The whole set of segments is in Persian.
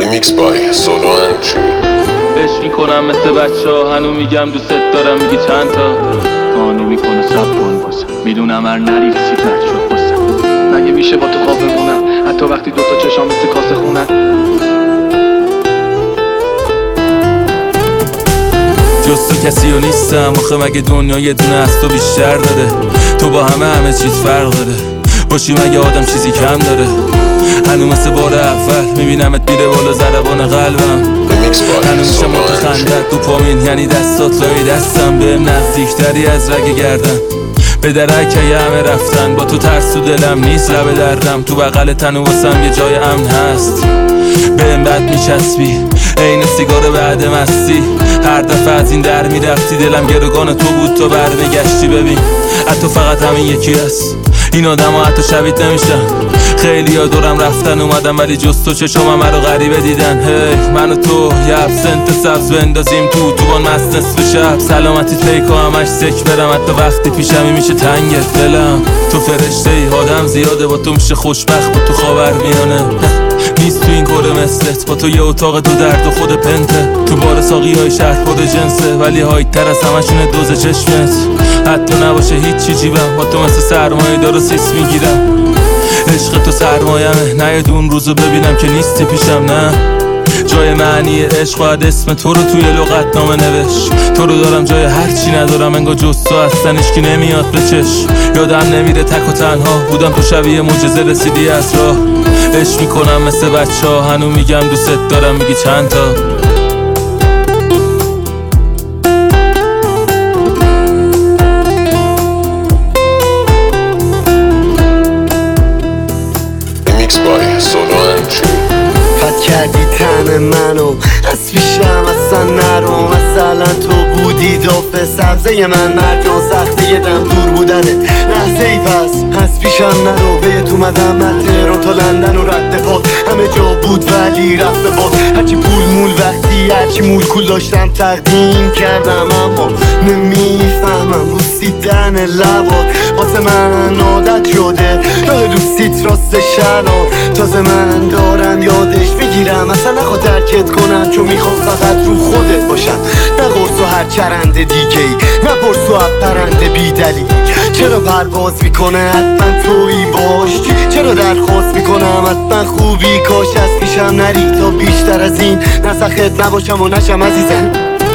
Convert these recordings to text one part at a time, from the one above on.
Remix by Solange. عشق میکنم مثل بچه ها، هنو میگم دوست دارم، میگی چند تا قانون میکنه سب کن باسم، میدونم هر نری رسید مرد شد باسم. مگه میشه با تو خواب بمونم حتی وقتی دوتا چشام مثل کاسه خونن؟ جز تو کسی رو نیستم آخه، مگه دنیا یه دونه از تو بیشتر داره؟ تو با همه چیز فرق داره، باشی مگه آدم چیزی کم داره؟ هنو مثل بار اول میبینمت میره بالا ضربان قلبم، هنو میشه متخندت تو پامین، یعنی دستات لای دستم، بهم نزدیکتری از رگ گردن. به درکه همه رفتن، با تو ترس تو دلم نیست، لب دردم تو بغل تنو واسم یه جای امن هست. بهم بد میچسبی عین سیگار بعد مستی، هر دفعه از این در میرفتی دلم گروگان تو بود، تو برمیگشتی. ببین حتی فقط همین یکی هست، این آدم ها حتی شبیت نمیشن. خیلی ها دورم رفتن اومدم ولی جز تو چشم همه رو غریبه دیدن. هی من و تو یه ابسنت سبز بندازیم تو بان مست نصف شب، سلامتی پیکو همش سک برم، حتی وقتی پیشمی میشه تنگت دلم. تو فرشته ای آدم زیاده، با تو میشه خوشبخت، با تو خاور میانه نیست تو این کره مثلت، با تو یه اتاق دو درد و خود پنته، تو بار ساقی های شهر خود جنسه ولی هایت تر از همشونه دوز چشمت. حتی نباشه هیچی جیبم، با تو مثل سرمایه دار سیس میگیرم. عشق تو سرمایمه، نه یه دون روزو ببینم که نیستی پیشم، نه جای معنی عشق باید اسم تو رو توی لغت نامه نوشت. تو رو دارم جای هرچی ندارم، انگار جز تو هستن اشکی نمیاد به چشم. یادم نمیره تک و تنها بودم، تو شبیه معجزه رسیدی از راه. عشق میکنم مثل بچه ها، هنو میگم دوست دارم، میگی چند تا Remix by Solange. خط کردی تن منو از پیشم اصلا نرو، مثلا تو بودی داف سبزه من، مرجان سخته یه دم دور بودنه لحظه ای، پس از پیشم نرو. بهت اومدم من تهران تا لندن و رد پاد، همه جا بود ولی رفت به باد. هرچی پول مول وقتی هرچی مول کول داشتم تقدیم کردم، اما نمیفهمم بوسیدن لبات واسه من عادت شده، راه دوستیت راست شران تازه من دارم یادش بگیرم. اصلا نخواد درکت کنم چون میخوام فقط رو خودت باشم، نه قرص و هر چرند دیگه ای، نه پرس و پرنده بی دلیل. چرا پرواز میکنه حتما تویی باش، چرا درخواست میکنم حتما خوبی کاش از پیشم نری تا بیشتر از این نسخت نباشم و نشم عزیزم.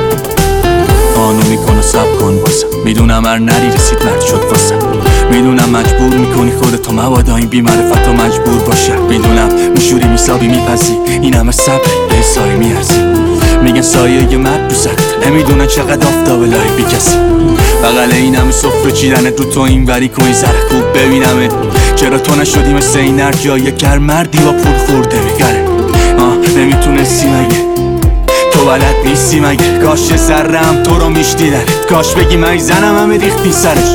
قانون میکنه سب کن باسم، میدونم هر نری رسید مرد شد واسم. میدونم مجبور میکنی خودتو مبادا این بی‌معرفت و مجبور باشه. میدونم میشوری میسابی میپسی این همه صبری به سایه میارزی. میگن سایه یه مرد دوست، نمیدونن چقدر آفتاب لای بی کسی. بغل این همه سفره چیدن رو تو این وری کنی زره خوب ببینمه. چرا تو نشدی مثل این هر جایه گر مردی با پول خورده میگره. نمیتونستی مگه تو بلد نیستی مگه؟ کاش سرم تو رو میشدیدنت، کاش بگی من زنم همه ریختی سرش.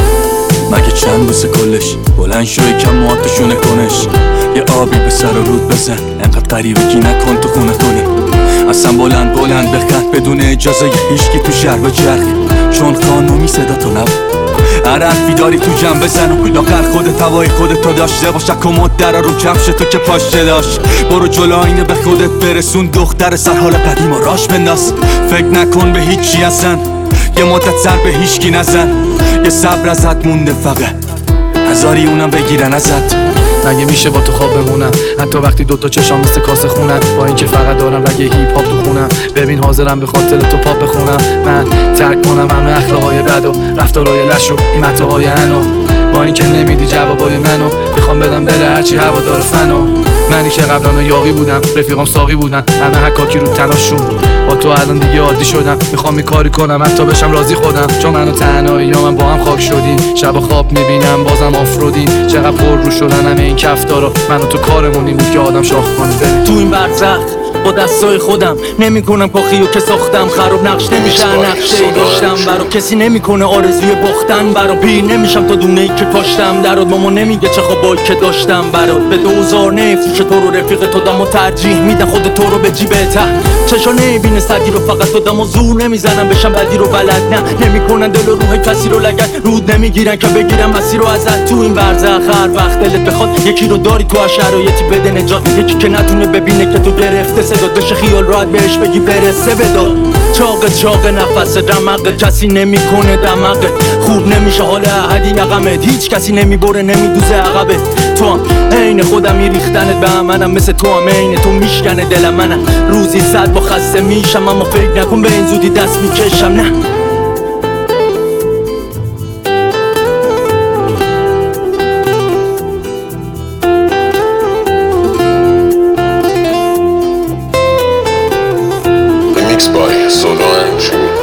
مگه چند بسه کلش بلند شوی کم مواتشونه کنش، یه آبی به سر و رود بزن انقدر قریبگی نکن تو خونه کنه. اصلا بلند بخند بدون اجازه هیچکی تو شهر و جرخ، چون قانونی صدا تو نبود. هر حرفی داری تو جمع بزن و لاغر خودت هوای خودتو داشته باش. کمد درا رو کفش تو که پاشه داشت، برو جلو اینه به خودت برسون. دختر سر حال قدیم و راش بنداز، فکر نکن به هیچی اصلا، یه مدت سر به هیچکی نزن. یه صبر ازت مونده فقط، هزاری اونم بگیرن ازت. مگه میشه با تو خواب بمونم حتی وقتی دوتا چشام مثل کاسه خونن، با اینکه فقط دارم رگ هیپ هاپ تو خونم. ببین حاضرم به خاطر تو پاپ بخونم، من ترک کنم همه اخلاقهای بد و رفتارهای لش و این متاهای انو. با اینکه نمیدی جوابای منو، میخوام بدم بره هرچی هوادار فنو. منی که قبلا یاقی بودم رفیقام ساقی بودن، همه حکاکی رو تناشون. با تو الان دیگه عادی شدم، میخوام این کاری کنم حتی بشم راضی خودم. چون منو تنهایی یا من با هم خاک شدیم، شب خواب میبینم بازم آفرودی. چقدر پر رو شدن همه این کفتارا، منو تو کارمون این بود که آدم شاخ کنه. تو این برزخ با دستای خودم نمیکنم کاخیو که ساختم، خراب نقش نمیشه نقشه داشتم برا کسی نمیکنه آرزوی باختن برا. پیر نمیشم تا دونه ای که کاشتم درات، ماما نمیگه چه خوابایی که داشتم برات. به 2000 نفروش تو رو رفیق تو دم و ترجیح میدن خود تو رو به جیبه ته. چشا نمیبینه سدی رو فقط تو دم و زور نمیزنم بشم بدی رو بلد، نه نمیکنن دل و روح کسی رو لگن، رود نمیگیرن که بگیرن مسیر رو ازت. تو این برزخ هر وقت دلت بخواد یکی رو داری تو هر شرایطی بده نجات، یکی که نتونه ببینه که تو گرفته صداد بشه خیال راحت بهش بگی برسه بداد چاق نفس رمقه کسی نمیکنه دمقه خوب نمیشه حال احدی یقمت هیچ کسی نمیبره نمیدوزه عقبه تو هم عین خودمی ریختنت به منم مثل تو هم عین تو میشکنه دل منم روزی 100 با خسته میشم اما فکر نکن به این زودی دست میکشم نه Remixed by Solo and Jimmy.